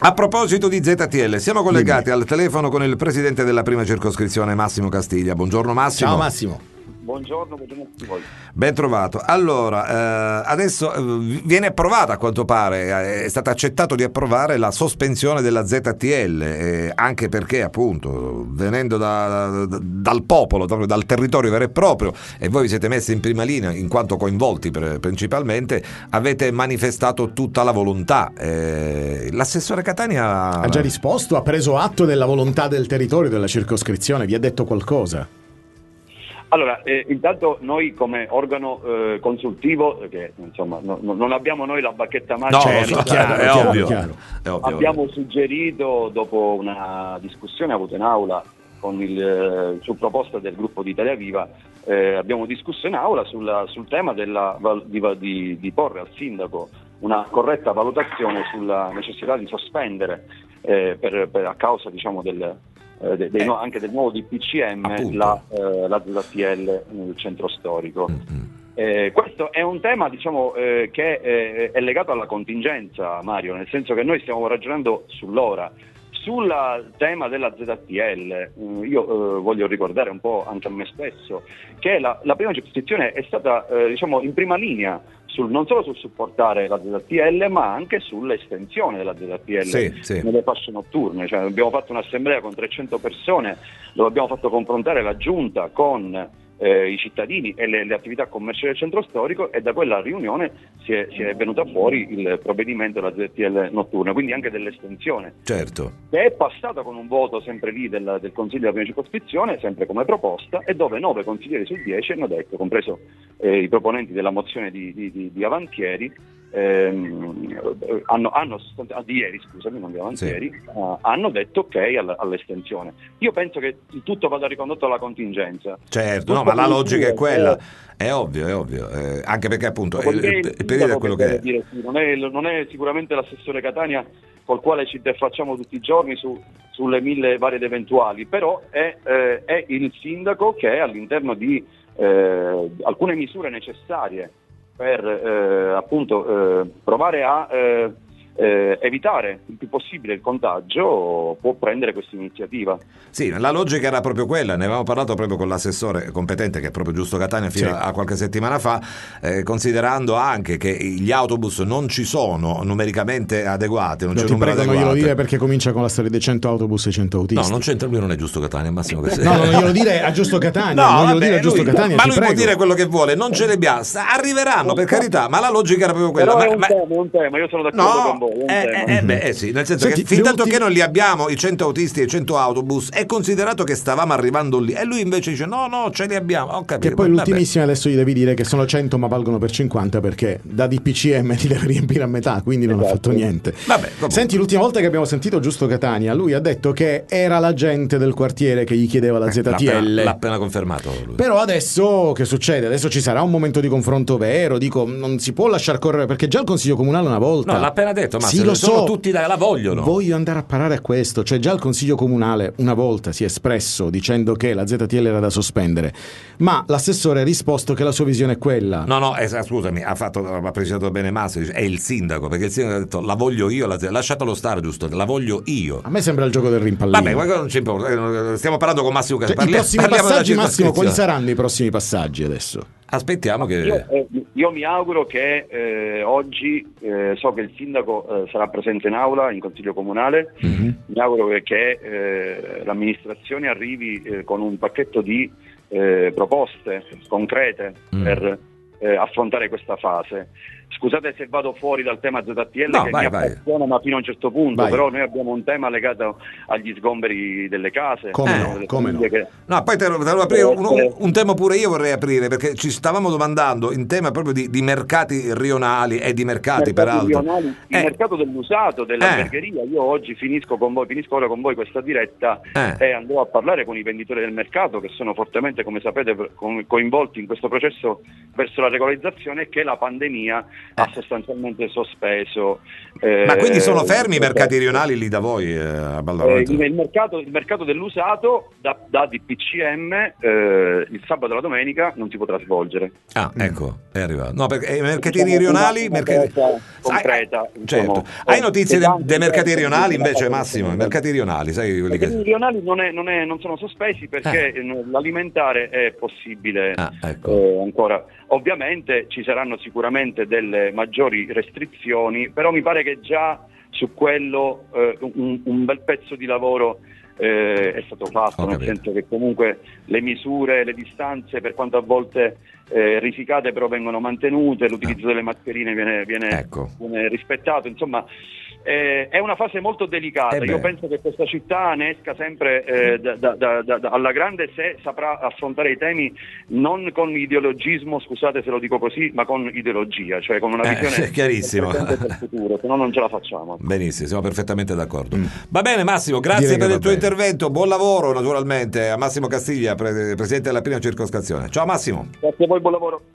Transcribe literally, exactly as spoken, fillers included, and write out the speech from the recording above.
A proposito di Z T L, siamo collegati Dimmi. al telefono con il presidente della prima circoscrizione, Massimo Castiglia. Buongiorno Massimo. Ciao Massimo. Buongiorno, buongiorno a tutti voi. Ben trovato. Allora, eh, adesso eh, viene approvata, a quanto pare, eh, è stato accettato di approvare la sospensione della Z T L, eh, anche perché appunto venendo da, da, dal popolo, dal territorio vero e proprio, e voi vi siete messi in prima linea in quanto coinvolti per, principalmente, avete manifestato tutta la volontà. Eh, l'assessore Catania ha già risposto, ha preso atto della volontà del territorio, della circoscrizione, vi ha detto qualcosa? Allora, eh, intanto noi come organo eh, consultivo, che insomma no, no, non abbiamo noi la bacchetta magica, no, so, chiaro, è, chiaro, ovvio, chiaro. è ovvio. Abbiamo suggerito, dopo una discussione avuta in aula con il, su proposta del gruppo di Italia Viva, eh, abbiamo discusso in aula sulla, sul tema della, di, di, di porre al sindaco una corretta valutazione sulla necessità di sospendere eh, per, per, a causa diciamo del Dei, dei, eh, no, anche del nuovo D P C M la, eh, la Z T L nel centro storico. Mm-hmm. Eh, questo è un tema diciamo eh, che eh, è legato alla contingenza, Mario, nel senso che noi stiamo ragionando sull'ora. Sul tema della Z T L, eh, io eh, voglio ricordare un po' anche a me stesso che la, la prima circoscrizione è stata eh, diciamo in prima linea sul, non solo sul supportare la Z T L ma anche sull'estensione della Z T L sì, sì. nelle fasce notturne. Cioè, abbiamo fatto un'assemblea con trecento persone dove abbiamo fatto confrontare la giunta con Eh, i cittadini e le, le attività commerciali del centro storico, e da quella riunione si è, si è venuta fuori il provvedimento della Z T L notturna, quindi anche dell'estensione. Certo. Che è passata con un voto sempre lì del, del Consiglio della prima circoscrizione, sempre come proposta, e dove nove consiglieri su dieci hanno detto, compreso eh, i proponenti della mozione di, di, di, di Avantieri, ehm, hanno, hanno di ieri, scusami, non di Avantieri, sì. uh, hanno detto ok all, all'estensione. Io penso che tutto vada ricondotto alla contingenza. Certo, no, ma la logica è quella, è ovvio, è ovvio, eh, anche perché appunto il, il, il periodo è quello che è. Dire, sì, non, è non è sicuramente l'assessore Catania col quale ci interfacciamo tutti i giorni su, sulle mille varie ed eventuali, però è, eh, è il sindaco che all'interno di eh, alcune misure necessarie per eh, appunto eh, provare a eh, eh, evitare il più possibile il contagio, può prendere questa iniziativa. Sì, la logica era proprio quella, ne avevamo parlato proprio con l'assessore competente, che è proprio Giusto Catania, fino sì. a qualche settimana fa, eh, considerando anche che gli autobus non ci sono numericamente adeguati, non no, c'è ti numero prego, adeguato. non glielo dire, perché comincia con la storia dei cento autobus e cento autisti. No, non c'entra, lui non è Giusto Catania, Massimo. Che no, non glielo dire a Giusto Catania, no, non glielo vabbè, dire a Giusto lui, Catania, ma ti lui prego. può dire quello che vuole, non ce le abbiamo, arriveranno per carità, ma la logica era proprio quella. Però ma, è un ma... tema, è un tema, io sono d'accordo no, con voi. È un eh, tema. Eh, beh, eh sì, nel senso Senti, che fin tanto ultimi... che non li abbiamo i cento autisti e i cento autobus, è considerato che stavamo arrivando lì, e lui invece dice no no ce li abbiamo. Ho capito, che poi vabbè. l'ultimissima adesso gli devi dire che sono cento ma valgono per cinquanta, perché da D P C M ti deve riempire a metà, quindi non esatto. ha fatto niente. Vabbè, senti, l'ultima volta che abbiamo sentito Giusto Catania, lui ha detto che era la gente del quartiere che gli chiedeva la Z T L. L'ha appena, l'ha appena confermato lui. Però adesso che succede? Adesso ci sarà un momento di confronto vero, dico, non si può lasciar correre, perché già il Consiglio Comunale una volta no l'ha appena detto, ma sì, se lo sono so, tutti da, la vogliono. Voglio andare a parare a questo, cioè già il Consiglio Comunale una volta si è espresso dicendo che la Z T L era da sospendere, ma l'assessore ha risposto che la sua visione è quella. No no, eh, scusami, ha fatto, ha precisato bene Massimo, è il sindaco, perché il sindaco ha detto la voglio io, la, lasciatelo stare, giusto, la voglio io. A me sembra il gioco del rimpallino. Vabbè, non c'è importa, stiamo parlando con Massimo, cioè, parli, i prossimi parliamo passaggi, Massimo, quali saranno i prossimi passaggi adesso? Aspettiamo che io, eh, io mi auguro che eh, oggi eh, so che il sindaco eh, sarà presente in aula in Consiglio Comunale, mm-hmm. mi auguro che, che eh, l'amministrazione arrivi eh, con un pacchetto di eh, proposte concrete mm. per eh, affrontare questa fase. Scusate se vado fuori dal tema Z T L, no, che vai, mi appassiona ma fino a un certo punto, vai. Però noi abbiamo un tema legato agli sgomberi delle case. Come eh, no, come no. Che... No, poi te lo, te lo aprire un, un, un tema pure io vorrei aprire, perché ci stavamo domandando in tema proprio di, di mercati rionali e di mercati, mercati peraltro. Rionali, il eh. mercato dell'usato, dell'albergheria. Eh. Io oggi finisco con voi, finisco ora con voi questa diretta eh. e andrò a parlare con i venditori del mercato, che sono fortemente, come sapete, coinvolti in questo processo verso la regolarizzazione che la pandemia ha sostanzialmente sospeso. Eh, Ma quindi sono fermi i mercati rionali lì da voi eh, a Baldaroletto? Eh, il, mercato, il mercato dell'usato da, da D P C M eh, il sabato e la domenica non si potrà svolgere. Ah, ecco, è arrivato. No, perché i mercatini rionali... Una, una mercati... concreta, Hai, diciamo, certo. Hai notizie eh, dei mercati rionali invece, della Massimo? I mercati rionali, sai quelli I mercati che... rionali non, è, non, è, non sono sospesi perché eh. l'alimentare è possibile ah, ecco. eh, ancora. Ovviamente ci saranno sicuramente delle maggiori restrizioni, però mi pare che già su quello eh, un, un bel pezzo di lavoro eh, è stato fatto, nel senso che comunque le misure, le distanze, per quanto a volte eh, risicate, però vengono mantenute, l'utilizzo delle mascherine viene, viene, ecco. viene rispettato, insomma. Eh, è una fase molto delicata. Eh io penso che questa città ne esca sempre eh, da, da, da, da, alla grande se saprà affrontare i temi non con ideologismo, scusate se lo dico così, ma con ideologia, cioè con una visione eh, chiarissimo. del futuro, se no non ce la facciamo. Benissimo, siamo perfettamente d'accordo. Mm. Va bene Massimo, grazie Direi per il tuo bene. intervento, buon lavoro naturalmente a Massimo Castiglia, pre- presidente della prima circoscrizione. Ciao Massimo. Grazie a voi, buon lavoro.